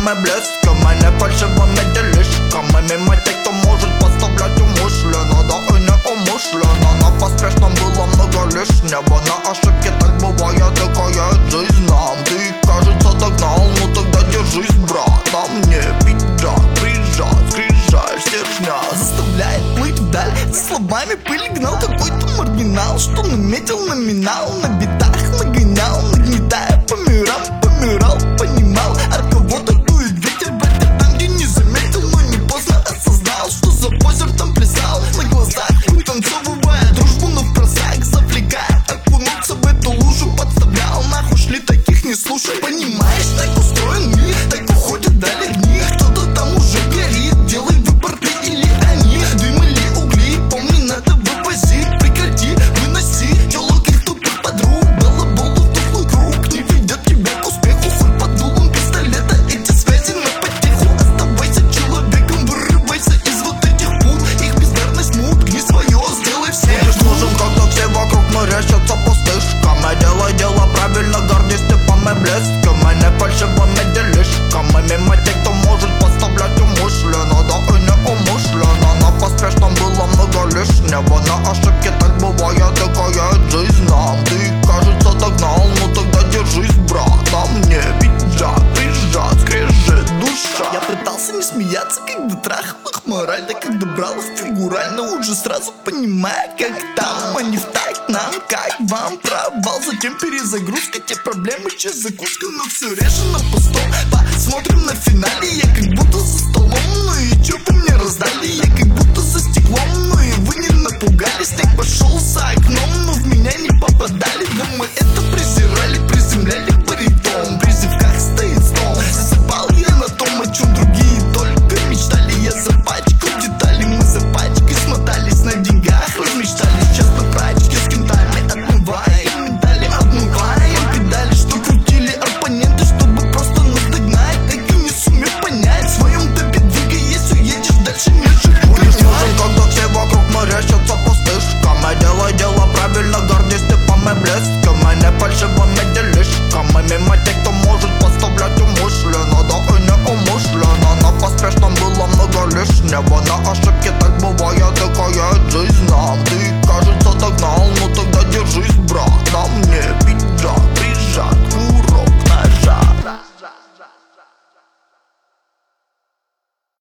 принципами, блесками, не фальшивыми делишками. Мимо тех, кто может поставлять умышленно, да и неумышленно. На поспешном было много лишнего, на ошибки так бывает, такая жизнь нам. Ты, кажется, догнал, ну тогда держись, брат. А мне пиджак, приезжай, скрижай, стержня заставляет плыть вдаль. За словами пыль гнал какой-то маргинал, что наметил номинал, на битах нагонял, нагнетая по мирам, помирал, понимал, от кого-то дует ветер, братья, там, где не заметил, но не поздно осознал, что за позер там плясал, на глазах вытанцовывая дружбу, но в просак завлекая, окунуться в эту лужу подставлял, нахуй шли, таких не слушай. Понимаешь, так устроен мир, так уходят далее дни, кто-то там уже горит, делай выбор ты или они, дым или угли, помни, надо вывозить, прекрати, выноси телок их тупых подруг, балаболу в тухлый круг, не ведет тебя к успеху, хоть под дулом пистолета эти связи на потеху. Оставайся человеком, вырывайся из вот этих пут, их бездарность мут, гни свое, сделай все. Будешь нужен, когда все вокруг мерещатся пустышками, делай дело правильно, гордись типами, блесками, не фальшивыми делишками. Мимо тех, кто может поставлять умышленно, да и неумышленно. На поспешном было много лишнего, на ошибки так бывает, такая жизнь нам. Ты, кажется, догнал, ну тогда держись, брат. А мне пиджак, приезжай, скрежет душа. Я пытался не смеяться, когда трахал их мораль, да когда брал их фигурально, уже сразу понимая, как там, а не в такт нам, как вам провал. Затем перезагрузка, те проблемы, чья закуска, но все решено пустом. Посмотрим на финале, я как будто за столом.